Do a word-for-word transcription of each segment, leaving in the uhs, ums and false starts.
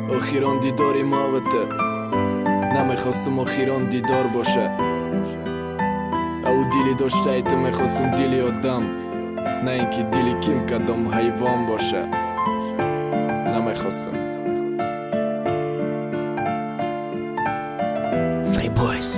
آخیران دیداری ماوته نمیخواستم آخیران دیدار باشه او دیلی داشته ایت میخواستم دیلی آدم نه اینکه دیلی کیم کدام حیوان باشه نمیخواستم Free Boys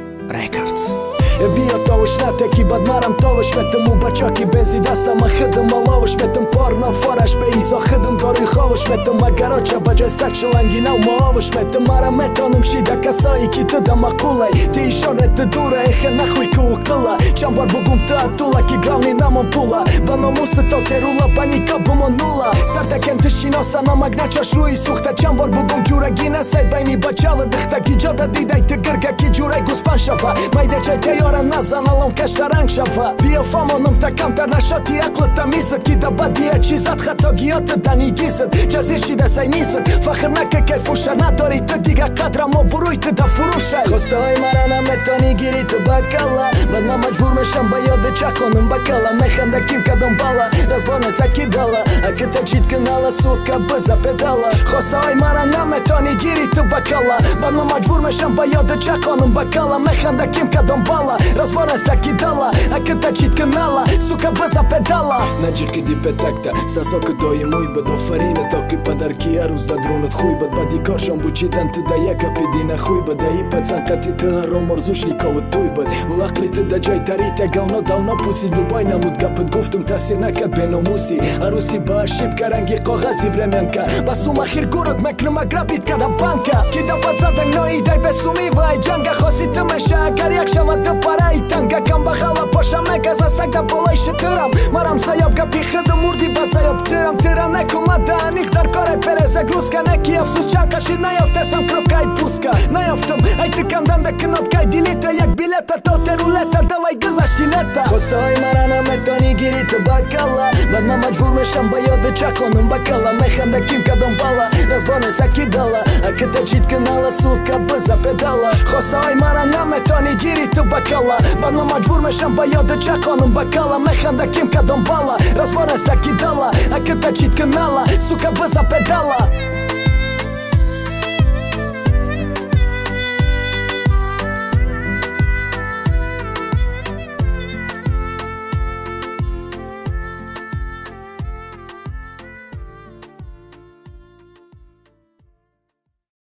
Records بیا تاوش نتکی بد مرم تاوش متم و بچاکی بزی دستم خدم ملاوش متم پار نفارش به ایزا خدم داری خواوش متم مگرا چه بجای سکش لنگی نو ماوش متم مرم متانم شیده کسایی کی تدا مقوله تی اشارت دوره ایخه نخوی که اقلا چند بار بگم تا تولا کی گرانی نمان پولا بنا موست تا ترولا پانیکا بما نولا سرتکن تشیناسا نمک نچاش روی سوخته چند بار بگم جورگی نستی بینی بچاله دخته کی جاده دیدای تگرگه کی جورای گوسپان شفا مایده چای تیاره نزن الان کشت رنگ شفا بیا فامانم تا کمتر نشاتی عقلت تمیزت کی دا بدیه چیزت خطاگیات دنی گیزت جزیر شیده سی نیست فخر نکه که فوشه نداری تو دیگه قدرم و بروی تو دا فروشه خواسته های مرا نمیتانی گیری تو بکلا بعد من مجبور میشم با یاد چکنم بکلا میخنده کیم کدام بالا رزبان از دکی دالا اگه تجید کنالا سوکا بزا پدالا خواسته های مرا نمیتانی گیری تو بکلا بعد من مجبور میشم با یاد چکنم بکلا میخنده کیم کدام بالا رزبان از دکی دالا اگه تجید کنالا سوکا بزا پدالا نجیقی دی پتکتا ساساک دای موی بد آفرینه تا که پدر کیه روز دا درونت خوی بد بدی کارشان بوچیدن تو دا یکا پیدی نخوی بد ای پچن قطی تو هر مرزوش نیکاوت توی بد و عقلی تو دا جای تری تگاونا داونا پوسید لبای نمود گپت گفتم تاثیر نکد به ناموسی عروسی با شیب کرنگی قاغذی برمینکا بسوم اخیر گورد مکلم اگرابید کدم بانکا کی دا بد زدن نایی دای بسومی وای جنگا خواستی تو مشه اگر یک شود دو پرای تنگا کم بغلا پاشم مگازا سگا بالای شترم مرم سایاب گپی خدم مردی بزایاب ترم ترم نکومده انیخ در کار پرزه گروسکا نکی افسوس چند کشید نیافته سم کروکای پوسکا نیافتم ای تکندن ده کنابکای دیلیتا یک بیلیتا تا ترولتا دوای گذشتی نتا خواسته های مرا نمیتانی گیری تو بکلا بعد من مجبور میشم با یاد چکنم بکلا میخنده کیم کدام بالا رزبان زکی دالا اگه تجید کنالا سوکا بزا پدالا خواسته های مرا نمیتانی گیری تو بکلا بعد من مجبور میشم با یاد چکنم بکلا میخنده کیم کدام بالا رزبان زکی دالا اگه تجید کنالا سوکا بزا پدالا